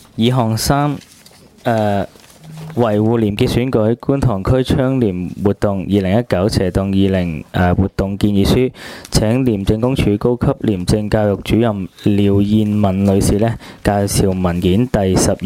以項三維護廉潔選舉觀塘區倡廉活動2019/20活動建議書，請廉政公署高級廉政教育主任廖燕文女士呢介紹文件第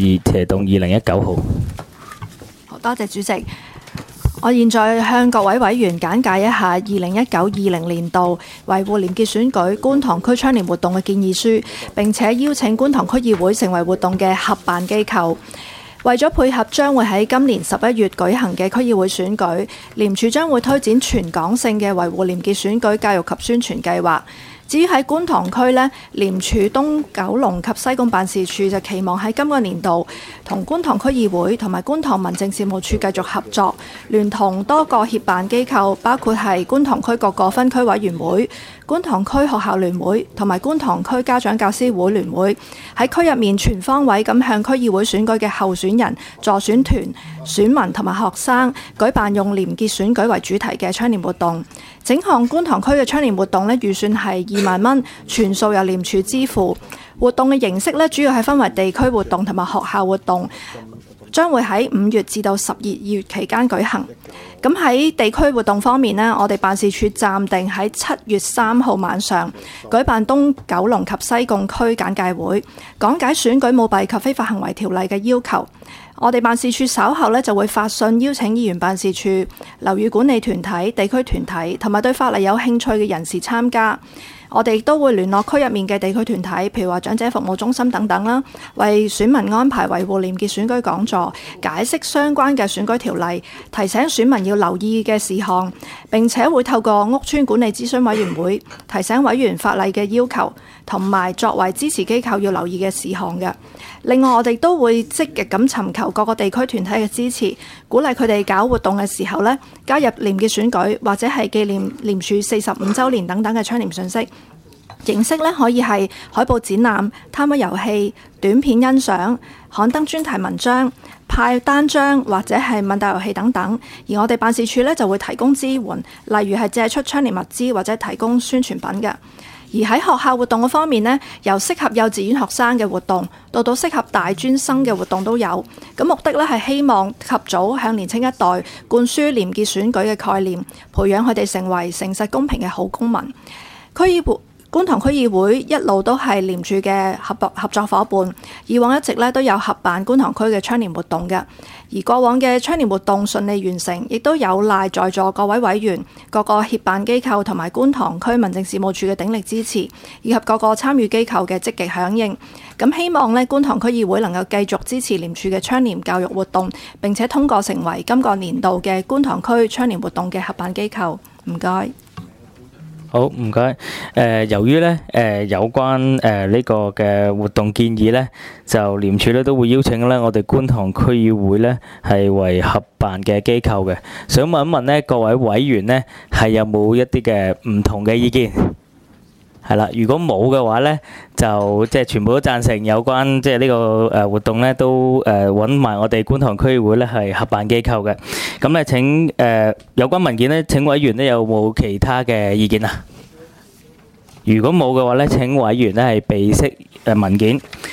12/2019號。 好，多謝主席。我現在向各位委員簡介一下2019-20年度維護廉潔選舉觀塘區倡廉活動嘅建議書，並且邀請觀塘區議會成為活動嘅合辦機構。為咗配合將會喺今年11月舉行嘅區議會選舉，廉署將會推展全港性嘅維護廉潔選舉教育及宣傳計劃。至於喺觀塘區呢，廉署東九龍及西貢辦事處就期望喺今個年度同觀塘區議會同埋觀塘民政事務處繼續合作，聯同多個協辦機構，包括係觀塘區各個分區委員會、觀塘區學校聯會同埋觀塘區家長教師會聯會，喺區入面全方位咁向區議會選舉嘅候選人、助選團、選民同埋學生舉辦用廉潔選舉為主題嘅倡廉活動。整項觀塘區嘅倡廉活動呢，預算係2萬蚊，全數由廉署支付。活動嘅形式呢，主要係分為地區活動同埋學校活動，將會喺5月至到12月期間舉行。咁喺地區活動方面呢，我哋辦事處暫定喺7月3號晚上舉辦東九龍及西貢區簡介會，講解選舉舞弊及非法行為條例嘅要求。我哋辦事處稍後呢就會發信邀請議員辦事處、樓宇管理團體、地區團體同埋對法例有興趣嘅人士參加。我哋亦都會聯絡區入面嘅地區團體，譬如話長者服務中心等等啦，為選民安排維護廉潔選舉講座，解釋相關嘅選舉條例，提醒選民要留意嘅事項，並且會透過屋邨管理諮詢委員會提醒委員法例嘅要求，同埋作為支持機構要留意嘅事項嘅。另外，我哋都會積極咁尋求各個地區團體嘅支持，鼓勵佢哋搞活動嘅時候呢，加入廉潔選舉或者係紀念廉署45週年等等嘅倡廉信息。形式呢可以係海報展覽、攤位遊戲、短片欣賞、刊登專題文章、派單張或者係問答遊戲等等。而我哋辦事處呢就會提供支援，例如係借出倡廉物資或者提供宣傳品嘅。而喺學校活動嘅方面呢，由適合幼稚園學生嘅活動到適合大專生嘅活動都有。咁目的呢係希望及早向年輕一代灌輸廉潔選舉嘅概念，培養佢哋成為誠實公平嘅好公民。觀塘區議會一路都係廉署嘅合作伙伴，以往一直咧都有合辦觀塘區嘅倡廉活動嘅。而過往嘅倡廉活動順利完成，亦都有賴在座各位委員、各個協辦機構同埋觀塘區民政事務處嘅鼎力支持，以及各個參與機構嘅積極響應。咁希望咧觀塘區議會能夠繼續支持廉署嘅倡廉教育活動，並且通過成為今個年度嘅觀塘區倡廉活動嘅合辦機構。唔該。 好，唔該。由於咧有關呢個嘅活動建議咧，就廉署咧都會邀請咧我哋觀塘區議會咧係為合辦嘅機構嘅。想問一問咧各位委員咧係有冇一啲嘅唔同嘅意見？係啦，如果冇嘅話咧，就即係全部都贊成有關即係呢個活動咧，都揾埋我哋觀塘區議會咧係合辦機構嘅。咁咧請有關文件咧，請委員咧有冇其他嘅意見啊？如果冇嘅話咧，請委員咧係備悉文件。